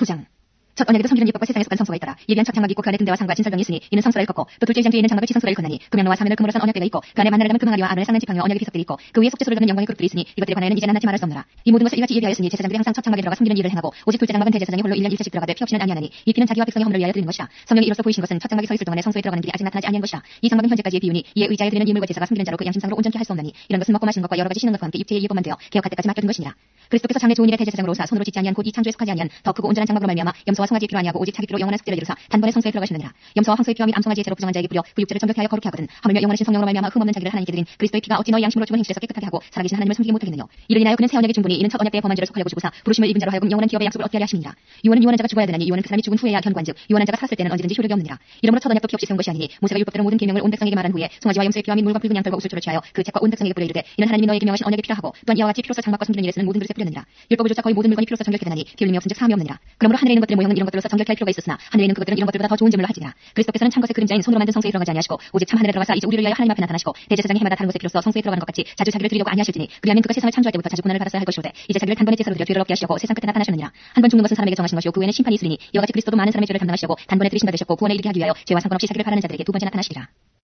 9장. 첫 언약에도 섬기는 율법과 세상에 속한 성소가 있더라. 이에 대한 첫 장막이 있고 그 안에 등대와 상과 진설병이 있으니 이는 성소라 일컫고 또 둘째 이장 뒤에 있는 장막을 지성소라 일컫나니 금양로와 사면을 금으로 산 언약궤가 있고 그 안에 만나를 담은 금항아리와 아론을 쌓는 지팡이와 언약의 비석들이 있고 그 위에 속죄소를 담는 영광의 그룹들이 있으니 이것들에 관하여는 이제 낱낱이 말할 수 없노라. 이 모든 것을 이같이 예비하였으니 제사장들이 항상 첫 장막에 들어가 섬기는 일을 행하고 오직 둘째 장막은 대제사장이 홀로 1년 1차씩 들어가되 피 없이는 아니하나니 이 피는 자기와 백성의 허물을 위하여 드리는 것이라. 성령이 이로써 보이신 것은 첫 장막에 서 있을 동안에 성소에 들어가는 길이 아직 나타나지 아니한 것이라. 이 장막은 현재까지의 비유니 이에 의지하여 드리는 이물과 제사가 섬기는 자로 그 양심상으로 온전케 할 수 없나니 이런 것은 먹고 마시는 것과 여러 가지 신는 것과 함께 입체의 일법만 되어 개혁할 때까지 맡겨둔 것이니라. 그리스도께서 장래 좋은 일의 대제사장으로 오사 손으로 짓지 아니한 곧 이 창조에 속하지 아니한 더 크고 온전한 장막으로 말미암아 염소와 송아지의 피로 아니하고 오직 자기 피로 영원한 속죄를 이루사 단번에 성소에 들어가시느니라. 염소와 황소의 피와 및 암송아지의 죄로 부정한 자에게 뿌려 그 육체를 정결케 하여 거룩케 하거든 하물며 영원하신 성령으로 말미암아 흠없는 자기를 하나님께 드린 그리스도의 피가 어찌 너희 양심으로 죽은 행실에서 깨끗하게 하고 살아계신 하나님을 섬기게 못하겠느냐. 이를 인하여 그는 새 언약의 중분이 이는 첫 언약 때의 범한 죄를 속하여 고시고사 부르심을 입은 자로 하여금 영원한 기업의 약속을 얻게 하려 하심이니라. 유언은 유언한 자가 죽어야 되나니 유언은 그 사람이 죽은 후에야 현관즉 유언한 자가 살았을 때는 언제든지 효력이 없느니라. 이러므로 첫 언약도 피 없이 세운 것이 아니니 모세가 율법대로 모든 계명을 온 백성에게 말한 후에 송아지와 염소의 피와 및 물과 붉은 양털과 우슬초를 취하여 그 책과 온 백성에게 뿌려 이르되 이는 하나님이 너에게 명하신 언약의 피라 하고 또한 이와 같이 피로써 장막과 섬기는 일에 쓰는 모든 그릇에 뿌렸느니라. 율법을 조차 거의 모든 물건이 피로써 정결케 되나니 피 흘림이 없은즉 사함이 없느니라. 그러므로 하늘에 있는 것들의 모형은 이런 것들로서 정결케 할 필요가 있었으나 하늘에 있는 그것들은 이런 것들보다 더 좋은 제물로 하지니라. 그리스도께서는 참 것의 그림자인 손으로 만든 성소에 들어가지 아니하시고 오직 참 하늘에 들어가사 이제 우리를 위하여 하나님 앞에 나타나시고 대제사장이 해마다 다른 곳에 피로써 성소에 들어가는 것 같이 자주 자기를 드리려고 아니하실지니 그리하면 그가 세상을 창조할 때부터 자주 고난을 받았어야 할 것이오되 이제 자기를 단번에 제사로 드려 죄를 없게 하시려고 세상 끝에 나타나셨느니라. 한 번 죽는 것은 사람에게 정하신 것이요 그 후에는 심판이 있으리니 이와 같이 그리스도도 많은 사람의 죄를 담당하시려고 단번에 들이신 바 되셨고 구원에 이르게 하기 위하여 죄와 상관없이 자기를 바라는 자들에게 두 번째 나타나시리라.